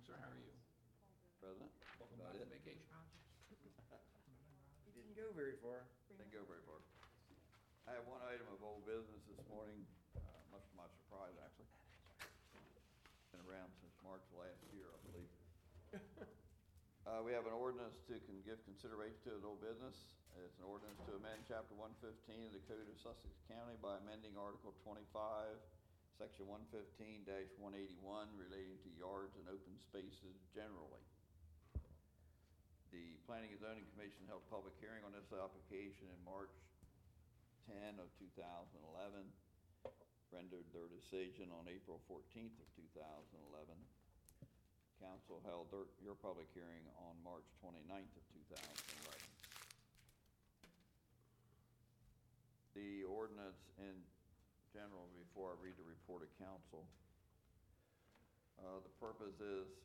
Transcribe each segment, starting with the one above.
sir. How are you? President? Welcome About back it? from vacation. He didn't go very far. Didn't go very far. I have one item of old business this morning, much to my surprise, actually. Been around since March last year, I believe. We have an ordinance to give consideration to as old business. It's an ordinance to amend Chapter 115 of the Code of Sussex County by amending Article 25, Section 115-181 relating to yards and open spaces generally. The Planning and Zoning Commission held a public hearing on this application in March 10 of 2011, rendered their decision on April 14th of 2011. Council held your public hearing on March 29th of 2011. The ordinance in general, before I read the report of council, the purpose is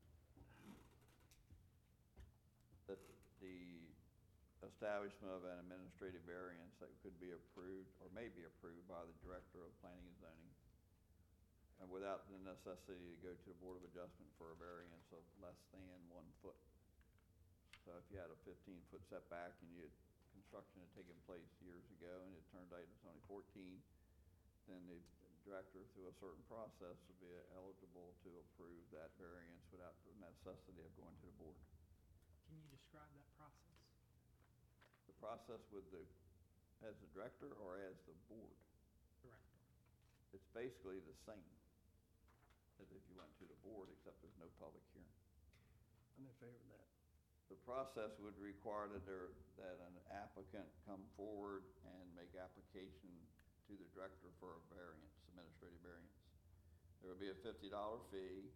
that the establishment of an administrative variance that could be approved or may be approved by the Director of Planning and Zoning, and without the necessity to go to the Board of Adjustment for a variance of less than 1 foot. So if you had a 15-foot setback and construction had taken place years ago and it turned out it's only 14, then the director, through a certain process, would be eligible to approve that variance without the necessity of going to the board. Can you describe that process? The process as the director or as the board? Director. It's basically the same as if you went to the board, except there's no public hearing. I'm in favor of that. The process would require that an applicant come forward and make application to the director for a variance, administrative variance. There would be a $50 fee.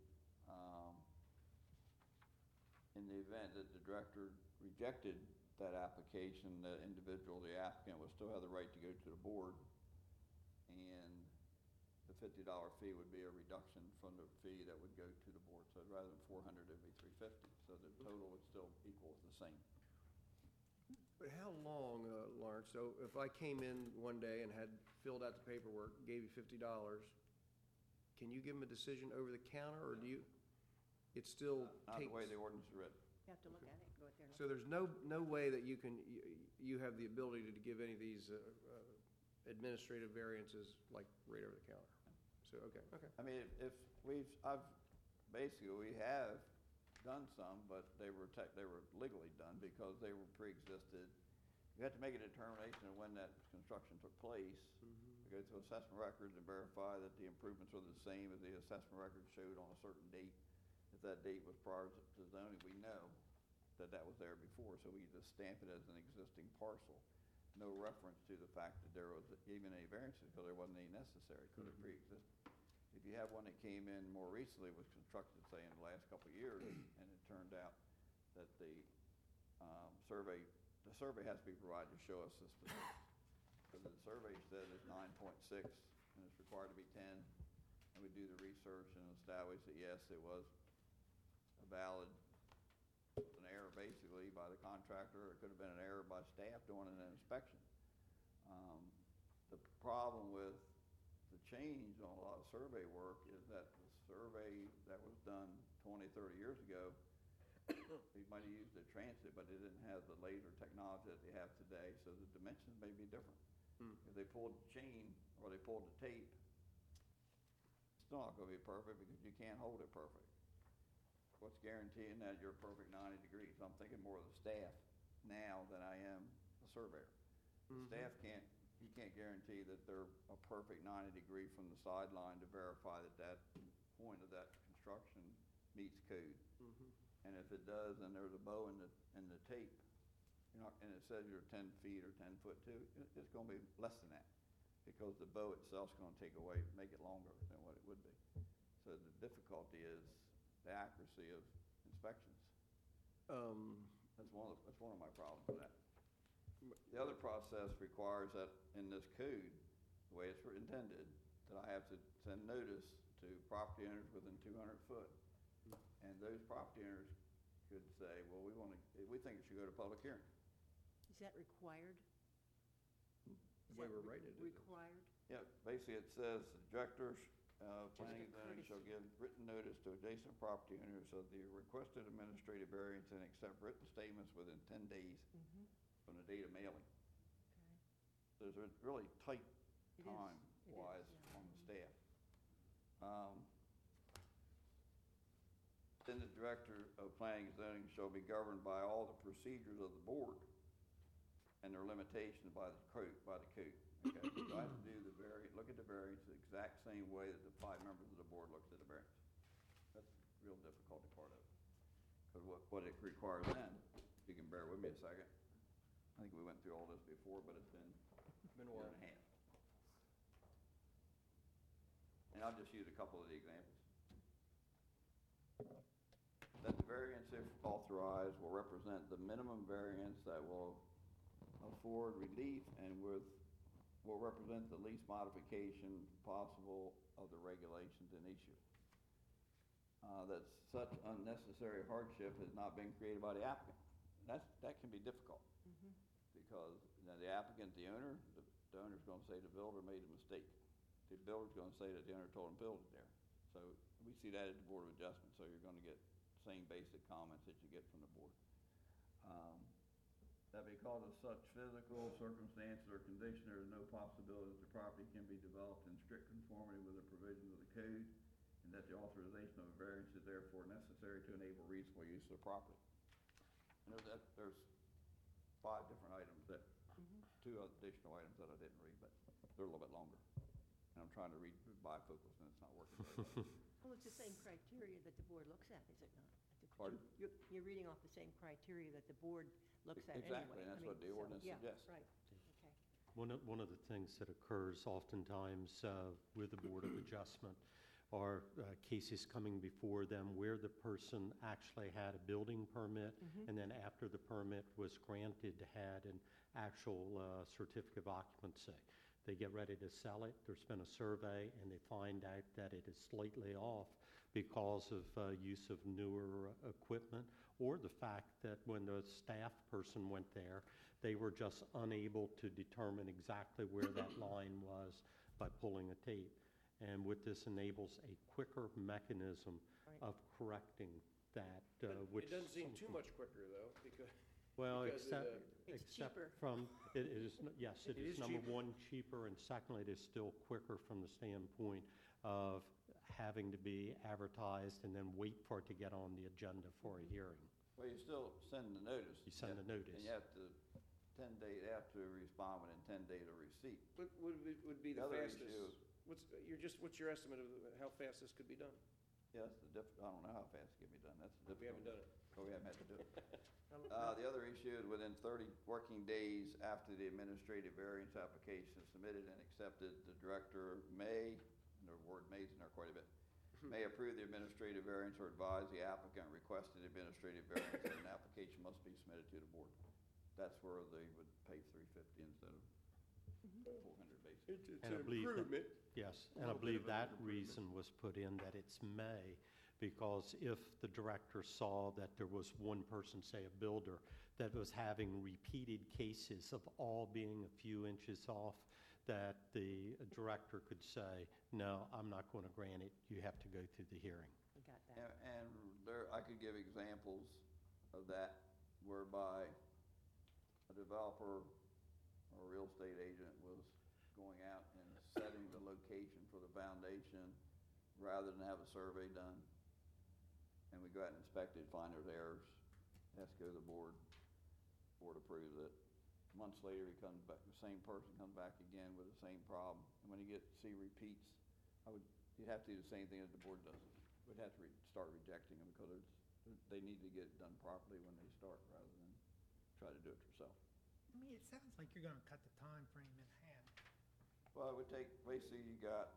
In the event that the director rejected that application, the individual, the applicant, would still have the right to go to the board, and the $50 fee would be a reduction from the fee that would go to the board. So rather than $400, it would be $350. So the total would still equal the same. But how long, Lawrence? So if I came in one day and had filled out the paperwork, gave you $50, can you give them a decision over the counter, or do you? It still Not takes. the way the ordinance is written. You have to look at it, go out there and look. So there's no way that you have the ability to give any of these administrative variances like right over the counter. So okay. I mean, we have done some, but they were legally done because they were pre-existed. You have to make a determination of when that construction took place. We go through assessment records and verify that the improvements are the same as the assessment record showed on a certain date. If that date was prior to zoning, we know that was there before, so we just stamp it as an existing parcel. No reference to the fact that there was even any variances because there wasn't any necessary because it pre-existed. If you have one that came in more recently, was constructed, say, in the last couple of years, and it turned out that the survey has to be provided to show us this specific. Because the survey said it's 9.6 and it's required to be 10, and we do the research and establish that yes, it was a valid, an error basically by the contractor, or it could have been an error by staff doing an inspection. The problem with the change on a lot of survey work is that the survey that was done 20, 30 years ago, they might have used the transit, but they didn't have the laser technology that they have today, so the dimensions may be different. If they pulled the chain or they pulled the tape, it's still not going to be perfect because you can't hold it perfect. What's guaranteeing that you're a perfect 90 degrees? I'm thinking more of the staff now than I am the surveyor. The staff you can't guarantee that they're a perfect 90 degree from the sideline to verify that point of that construction meets code. And if it does, and there's a bow in the tape, and it says you're 10 feet or 10 foot too, it's going to be less than that because the bow itself is going to make it longer than what it would be. So the difficulty is the accuracy of inspections. That's one of my problems with that. The other process requires that in this code, the way it's intended, that I have to send notice to property owners within 200 foot. And those property owners could say, well, we think it should go to public hearing. Is that required? The way we're writing it. Required? Yeah, basically it says the directors planning and zoning shall give written notice to adjacent property owners of the requested administrative variance and accept written statements within 10 days Mhm. from the date of mailing. Okay. There's a really tight It is. time-wise yeah. on the staff. Then the director of planning and zoning shall be governed by all the procedures of the board and their limitations by the code. Okay, so I have to do the look at the variance the exact same way that the 5 members of the board looks at the variance. That's the real difficulty part of it. Because what it requires then, if you can bear with me a second, I think we went through all this before, but it's been Been a year while. and a half. And I'll just use a couple of the examples. That the variance, if authorized, will represent the minimum variance that will afford relief and will represent the least modification possible of the regulations in issue. That such unnecessary hardship has not been created by the applicant. That can be difficult. Mhm. Because the applicant, the owner, the owner's gonna say the builder made a mistake. The builder's gonna say that the owner told him to build it there. So we see that at the Board of Adjustment, so you're gonna get the same basic comments that you get from the board. That because of such physical circumstances or condition, there is no possibility that the property can be developed in strict conformity with the provisions of the code, and that the authorization of a variance is therefore necessary to enable reasonable use of the property. And there's 5 different items that, Mhm. 2 additional items that I didn't read, but they're a little bit longer. And I'm trying to read bifocals and it's not working very well. Well, it's the same criteria that the board looks at, is it not? Pardon? You're reading off the same criteria that the board looks at anyway. Exactly, and that's I what mean, the so, ordinance yeah, suggests. right, okay. One of the things that occurs oftentimes with the Board of Adjustment are cases coming before them where the person actually had a building permit, and then after the permit was granted, had an actual certificate of occupancy. They get ready to sell it, there's been a survey, and they find out that it is slightly off because of use of newer equipment, or the fact that when the staff person went there, they were just unable to determine exactly where that line was by pulling a tape. And what this enables a quicker mechanism Right. of correcting that, But which. it doesn't seem too some- much quicker, though, because, Well, because of except, the- It's except cheaper. from, it is, yes, it It is is number cheaper. one, cheaper, and secondly, it is still quicker from the standpoint of having to be advertised and then wait for it to get on the agenda for a hearing. Well, you still send the notice. You send the notice. And you have to they have to respond within 10 days of receipt. what would be The the other fastest? issue- What's your estimate of how fast this could be done? Yes, I don't know how fast it can be done, that's the difficult. We haven't done it. Oh, we haven't had to do it. The other issue is within 30 working days after the administrative variance application is submitted and accepted, the director may, and the word may is in there quite a bit, may approve the administrative variance or advise the applicant requested administrative variance and an application must be submitted to the board. That's where they would pay $350 instead of $400 basically. It's And I an believe that- improvement. Yes, and I little bit believe of an that improvement. reason was put in that it's may, because if the director saw that there was one person, say a builder, that was having repeated cases of all being a few inches off, that the director could say, no, I'm not going to grant it, you have to go through the hearing. We got that. And there, I could give examples of that whereby a developer or a real estate agent was going out and setting the location for the foundation rather than have a survey done. And we go out and inspect it, find there's errors, has to go to the board approves it. Months later, he comes back, the same person comes back again with the same problem. And when you see repeats, you'd have to do the same thing that the board does. We'd have to start rejecting them because they need to get it done properly when they start rather than try to do it yourself. I mean, it sounds like you're gonna cut the time frame in half. Well, it would take, basically, you got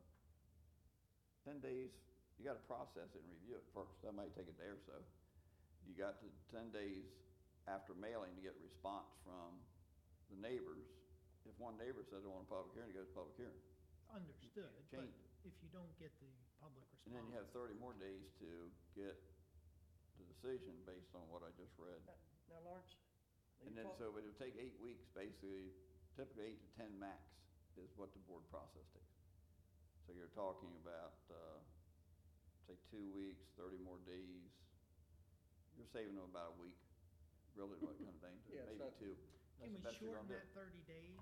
10 days, you got to process it and review it first. That might take a day or so. You got to 10 days after mailing to get a response from the neighbors. If one neighbor says they want a public hearing, it goes to public hearing. Understood, but Change it. if you don't get the public And then you have response, 30 more days to get the decision based on what I just read. Now, Lawrence? And then, so it would take 8 weeks, basically, typically 8 to 10 max is what the board process takes. So So you're talking about, say, 2 weeks, 30 more days. You're saving them about a week, really, what it comes down to, Yeah, it's maybe not- 2. Can we That's the best you're shorten gonna do. that 30 days?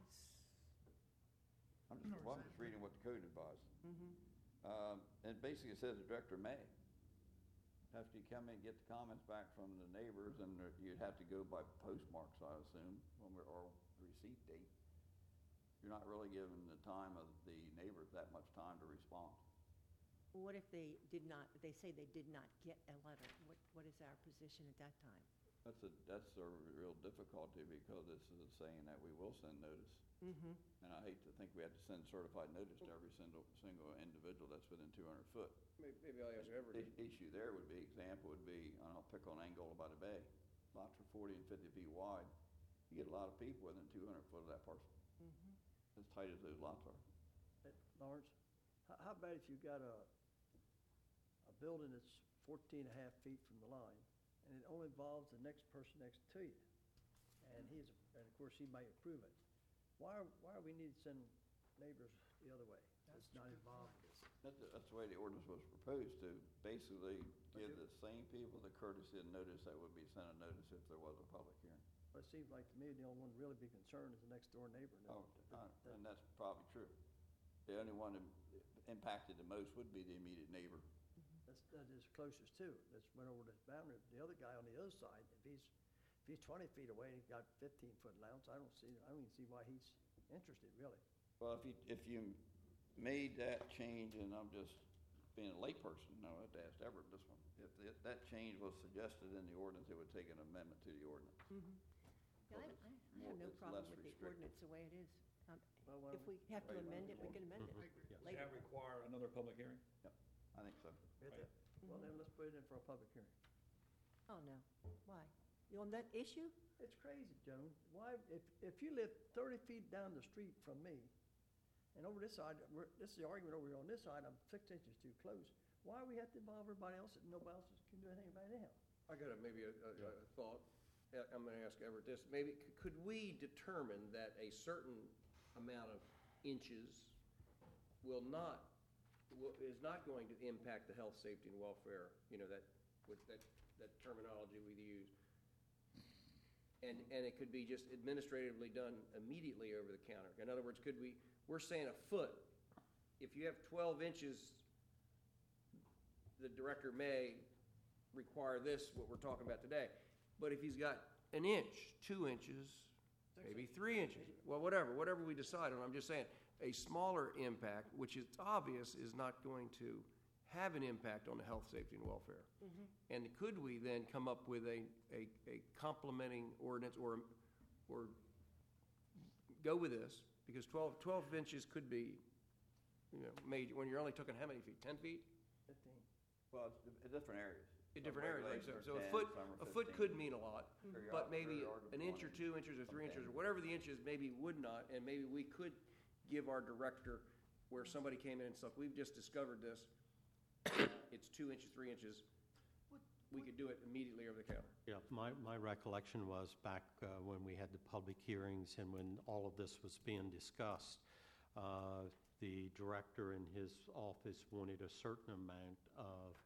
I'm or just, well, is I'm that just reading what the code advises. Mhm. And basically it says the director may. After you come in and get the comments back from the neighbors, and you'd have to go by postmarks, I assume, or receipt date. You're not really giving the time of the neighbors that much time to respond. What if they did not, they say they did not get a letter? What is our position at that time? That's a real difficulty, because this is saying that we will send notice. Mm-hmm. And I hate to think we have to send certified notice to every single individual that's within 200 foot. Maybe I'll ask Everett. The issue there would be, example would be, and I'll pick on Angola by the Bay. Lots are 40 and 50 feet wide. You get a lot of people within 200 foot of that parcel, Mm-hmm. as tight as those lots are. Lawrence, how about if you got a building that's 14 and a half feet from the line, and it only involves the next person next to you? And and of course, he might approve it. Why we need to send neighbors the other way? That's not involved in this. That's the way the ordinance was proposed, to basically give the same people the courtesy of notice that would be sent a notice if there was a public hearing. But it seems like to me, the only one to really be concerned is the next door neighbor. And that's probably true. The only one impacted the most would be the immediate neighbor. That is closest too. That's went over the boundary. The other guy on the other side, if he's 20 feet away and he's got 15-foot allowance, I don't even see why he's interested, really. Well, if you made that change, and I'm just being a layperson, no, I have to ask Everett this one. If that change was suggested in the ordinance, it would take an amendment to the ordinance. Mm-hmm. Yeah, I have no It's problem less with the restrictive. ordinance the way it is. Well, why If don't we have to Right. amend it, we can amend it. I agree. Yes. Later. Does that require another public hearing? I think so. Well, then let's put it in for a public hearing. Oh, no. Why? You on that issue? It's crazy, Joan. Why, if you live 30 feet down the street from me, and over this side, this is the argument over here on this side, I'm 6 inches too close. Why we have to involve everybody else, and nobody else can do anything about it anyhow? I got maybe a thought. I'm gonna ask Everett this. Maybe, could we determine that a certain amount of inches is not going to impact the health, safety, and welfare, that terminology we use? And it could be just administratively done immediately over the counter. In other words, we're saying a foot. If you have 12 inches, the director may require this, what we're talking about today. But if he's got an inch, 2 inches, maybe 3 inches, well, whatever we decide on, I'm just saying, a smaller impact, which is obvious is not going to have an impact on the health, safety, and welfare. And could we then come up with a complementing ordinance or go with this? Because 12 inches could be, major, when you're only talking how many feet, 10 feet? 15. Well, it's in different areas. In Some different areas, right? regulations So are a 10, foot, some are a foot 15. could mean a lot, Sure, but you're maybe out there, an inch or 2 inches or 3 inches, or whatever the inches, maybe would not, and maybe we could give our director, where somebody came in and said, we've just discovered this, it's 2 inches, 3 inches, we could do it immediately over the counter. Yeah, my recollection was back when we had the public hearings and when all of this was being discussed, the director in his office wanted a certain amount of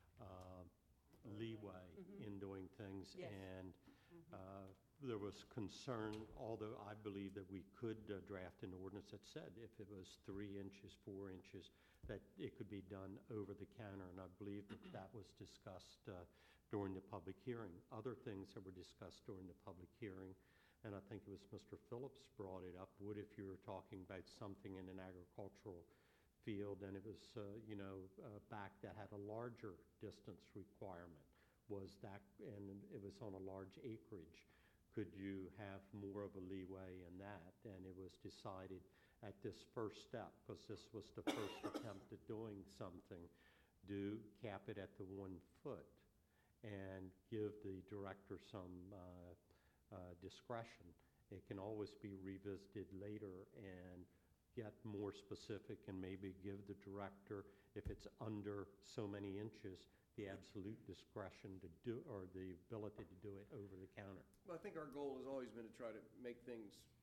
leeway in doing things. Yes. And there was concern, although I believe that we could draft an ordinance that said if it was 3 inches, 4 inches, that it could be done over the counter. And I believe that was discussed during the public hearing. Other things that were discussed during the public hearing, and I think it was Mr. Phillips brought it up, what if you were talking about something in an agricultural field and it was, back that had a larger distance requirement? Was that, and it was on a large acreage, could you have more of a leeway in that? And it was decided at this first step, because this was the first attempt at doing something, cap it at the 1 foot and give the director some discretion. It can always be revisited later and get more specific and maybe give the director, if it's under so many inches, the absolute discretion to do, or the ability to do it over the counter. Well, I think our goal has always been to try to make things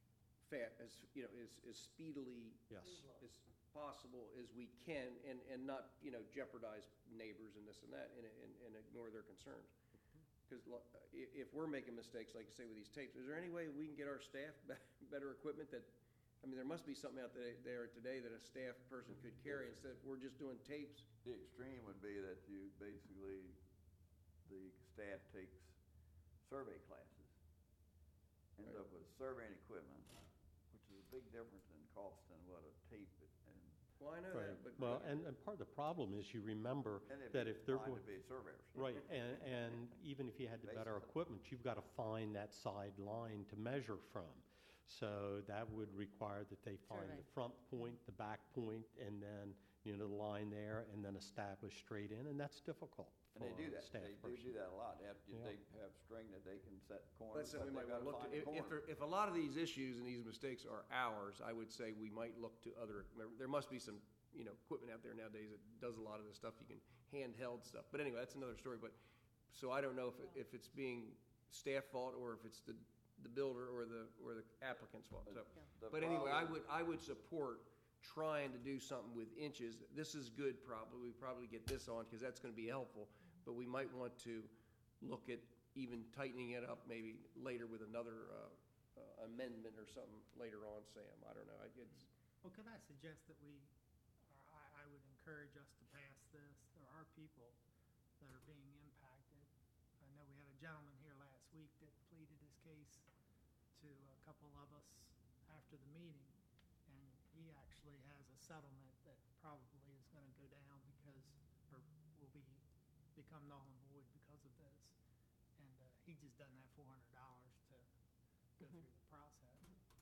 as, you know, as speedily Yes. as possible as we can, and not, you know, jeopardize neighbors and this and that, and ignore their concerns. Because if we're making mistakes, like you say with these tapes, is there any way we can get our staff better equipment that, I mean, there must be something out there today that a staff person could carry instead of we're just doing tapes? The extreme would be that you basically, the staff takes survey classes, ends Right. up with surveying equipment, which is a big difference in cost than what a tape and, Well, I know Right. that, but. Well, and part of the problem is you remember and it'd that be if they're fine going. to be surveyors. Right, and even if you had the better Basically. equipment, you've got to find that side line to measure from. So that would require that they find Survey. the front point, the back point, and then, you know, the line there, and then establish straight in, and that's difficult And they for do a that, staff they do person. do that a lot, Yeah. they have string that they can set corners, That's something we but might they want to gotta look to. find the corner. If a lot of these issues and these mistakes are ours, I would say we might look to other, there must be some, you know, equipment out there nowadays that does a lot of this stuff. You can handheld stuff. But anyway, that's another story. But, so I don't know if it's being staff fault or if it's the builder or the applicant's fault. So, The but anyway, problem- I would support trying to do something with inches. This is good probably. We probably get this on because that's going to be helpful. But we might want to look at even tightening it up maybe later with another amendment or something later on, Sam. I don't know. Well, could I suggest that we, or I would encourage us to pass this? There are people that are being impacted. I know we had a gentleman here last week that pleaded his case to a couple of us after the meeting, and he actually has a settlement that probably is gonna go down because, or will become null and void because of this. And he just doesn't have $400 to go through the process.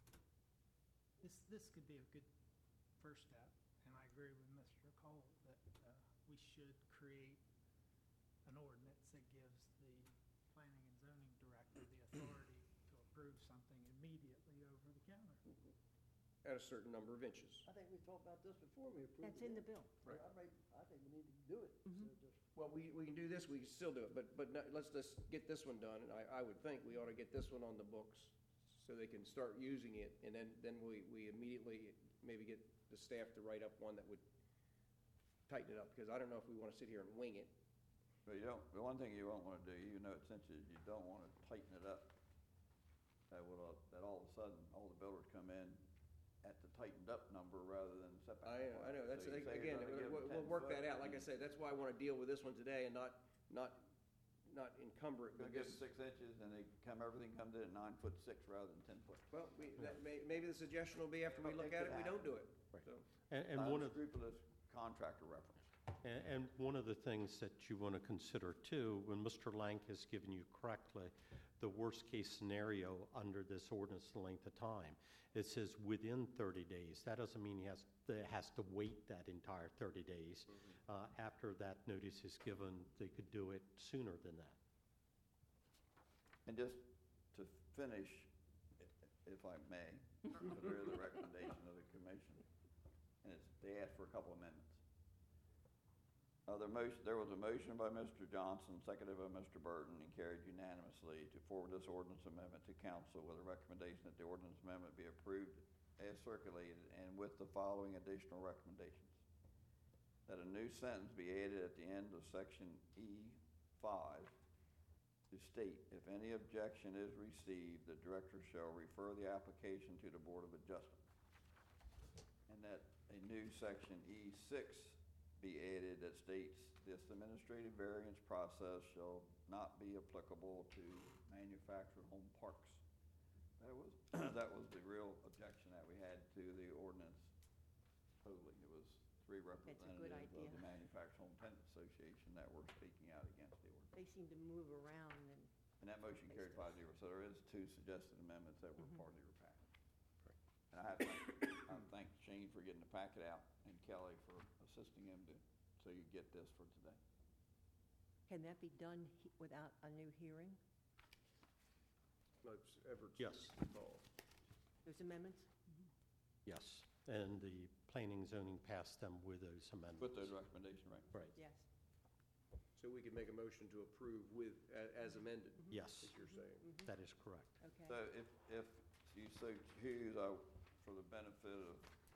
This could be a good first step, and I agree with Mr. Cole that we should create an ordinance that gives the planning and zoning director the authority to approve something immediately over the counter. At a certain number of inches. I think we talked about this before we approved it. That's in the bill. Right. I think we need to do it instead of just. Well, we can do this, we can still do it, but let's just get this one done, and I would think we ought to get this one on the books so they can start using it, and then we immediately maybe get the staff to write up one that would tighten it up, because I don't know if we want to sit here and wing it. But you don't, the one thing you won't wanna do, even though it's inches, you don't wanna tighten it up. That all of a sudden, all the builders come in at the tightened up number rather than setback. I know, that's, So you say you're again, gonna give them we'll 10 work foot, that out, like I said, that's why I want to deal with this one today and not encumber it Gonna with give this. them 6 inches and everything comes in at 9'6" rather than 10 foot. Well, maybe the suggestion will be after we look at it, we don't do it. Right. So, And one of, Unscrupulous contractor reference. and one of the things that you want to consider too, when Mr. Lank has given you correctly, the worst-case scenario under this ordinance length of time, it says within 30 days. That doesn't mean he has to wait that entire 30 days. After that notice is given, they could do it sooner than that. And just to finish, if I may, consider the recommendation of the commission, and they asked for a couple amendments. There was a motion by Mr. Johnson, seconded by Mr. Burton, and carried unanimously to forward this ordinance amendment to council with a recommendation that the ordinance amendment be approved as circulated and with the following additional recommendations. That a new sentence be added at the end of section E5 to state, if any objection is received, the director shall refer the application to the Board of Adjustment. And that a new section E6 be added that states, this administrative variance process shall not be applicable to manufactured home parks. That was the real objection that we had to the ordinance totally. It was 3 representatives idea. of the Manufactured Home Tenant Association that were speaking out against the ordinance. They seem to move around and, And that motion carried 5-0, so there is 2 suggested amendments that were part of your package. And I thank Shane for getting the packet out and Kelly for assisting him so you get this for today. can that be done without a new hearing? Most efforts Yes. involved. Those amendments? Yes, and the planning zoning passed them with those amendments. With those recommendations, right? Right, Yes. So we could make a motion to approve with, as amended, yes, as you're saying. that is correct. So Okay. if you so choose, for the benefit of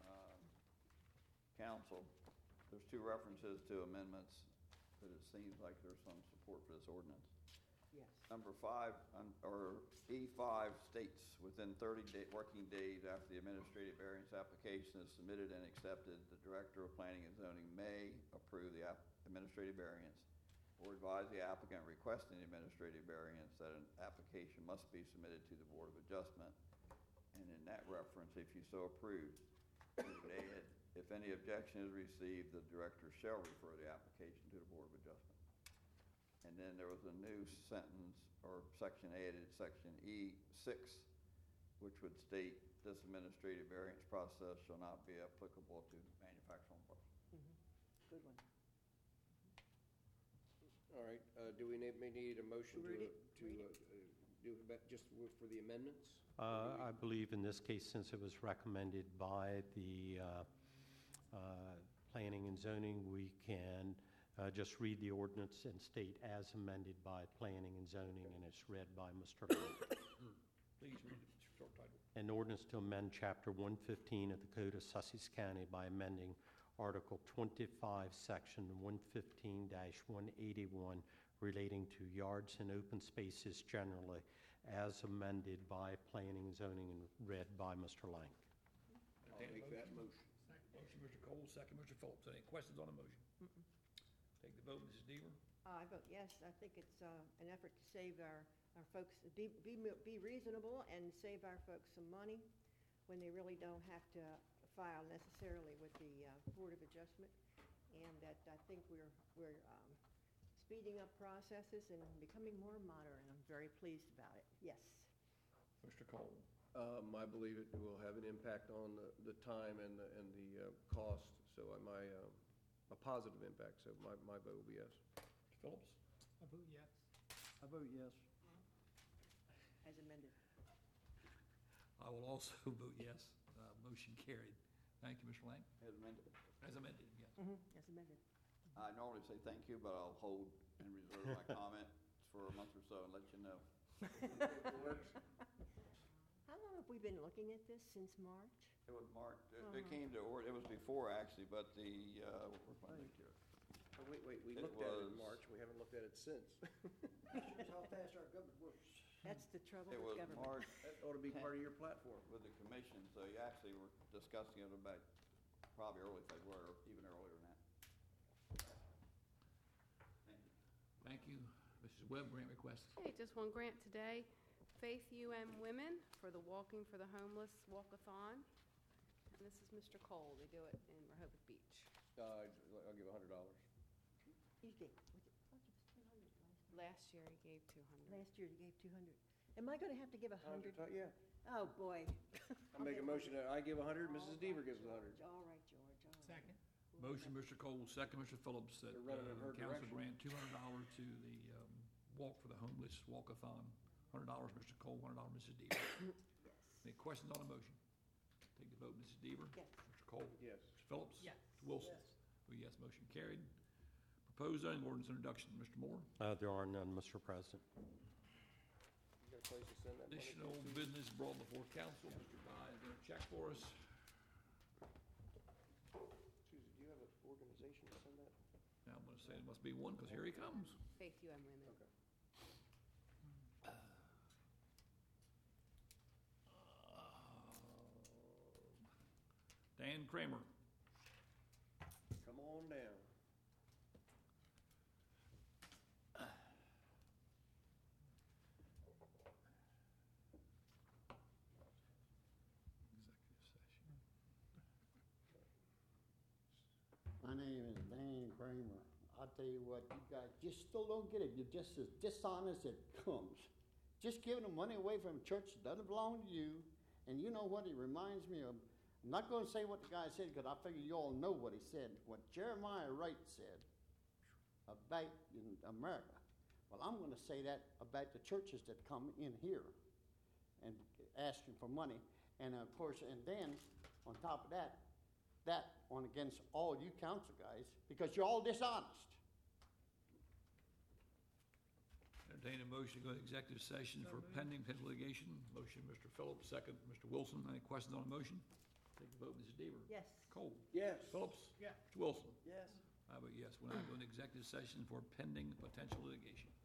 council, there's two references to amendments that it seems like there's some support for this ordinance. Yes. Number 5, or E5 states, within 30 working days after the administrative variance application is submitted and accepted, the Director of Planning and Zoning may approve the administrative variance or advise the applicant requesting the administrative variance that an application must be submitted to the Board of Adjustment. And in that reference, if you so approve, you would add, if any objection is received, the Director shall refer the application to the Board of Adjustment. And then there was a new sentence or section added, section E6, which would state this administrative variance process shall not be applicable to manufactured homes. Good one. All right, do we may need a motion Read to, it, to read do about just for the amendments? I believe in this case, since it was recommended by the Planning and Zoning, we can just read the ordinance and state as amended by Planning and Zoning, and it's read by Mr. Lang. Please read the short title. An ordinance to amend Chapter 115 of the Code of Sussex County by amending Article 25, Section 115-181 relating to yards and open spaces generally, as amended by Planning and Zoning and read by Mr. Lang. I'll make that motion. Motion, Mr. Cole, second, Mr. Phillips. Any questions on the motion? Take the vote, Mrs. Deaver. I vote yes. I think it's an effort to save our folks, be reasonable and save our folks some money when they really don't have to file necessarily with the Board of Adjustment. And that I think we're speeding up processes and becoming more modern. I'm very pleased about it. Yes. Mr. Cole. I believe it will have an impact on the time and the cost, so a positive impact, so my vote will be yes. Mr. Phillips. I vote yes. I vote yes. As amended. I will also vote yes. Motion carried. Thank you, Mr. Lang. As amended. As amended, yes. As amended. I normally say thank you, but I'll hold and reserve my comment for a month or so and let you know. How long have we been looking at this? Since March? It was March, it came to order, it was before actually, but where's my note here? Oh, wait, we It looked at it in was- March, we haven't looked at it since. Shows how fast our government works. That's the trouble It with was government. March That ought to be part of your platform. with the commission, so you actually were discussing it about probably early February, or even earlier than that. Thank you. Thank you. Mrs. Webb, grant request. Hey, just one grant today. Faith UM Women for the Walking for the Homeless Walkathon. And this is Mr. Cole. They do it in Rehoboth Beach. I'll give $100. You gave, was it, I thought it was 200 Last year he gave 200. last year you gave 200. Am I gonna have to give 100? Yeah. Oh, boy. I'll make a motion that I give 100, Mrs. Deaver gives 100. All right, George, all right. Second. Motion, Mr. Cole, second, Mr. Phillips, that They're running in her council direction. grant $200 to the Walk for the Homeless Walkathon. $100, Mr. Cole, $100, Mrs. Deaver. Yes. Any questions on the motion? Take the vote, Mrs. Deaver. Yes. Mr. Cole. Yes. Mr. Phillips. Yes. Mr. Wilson. Oh, yes, motion carried. Proposed zoning ordinance introduction, Mr. Moore. There are none, Mr. President. You got a place to send that money to? Additional business brought before council. Mr. Guy is going to check for us. Susan, do you have an organization to send that? Now, I'm going to say it must be one, because here he comes. Faith UM Women. Okay. Dan Kramer. Come on down. My name is Dan Kramer. I'll tell you what, you guys just still don't get it. You're just as dishonest as it comes. Just giving the money away from a church that doesn't belong to you. And you know what it reminds me of? I'm not going to say what the guy said because I figure you all know what he said. What Jeremiah Wright said about in America. Well, I'm going to say that about the churches that come in here and asking for money. And of course, and then on top of that on against all you council guys because you're all dishonest. Entertain a motion to go into executive session for pending potential litigation. Motion, Mr. Phillips, second, Mr. Wilson. Any questions on the motion? Take the vote, Mrs. Deaver. Yes. Cole. Yes. Phillips. Yeah. Mr. Wilson. Yes. I vote yes. We'll now go into executive session for pending potential litigation.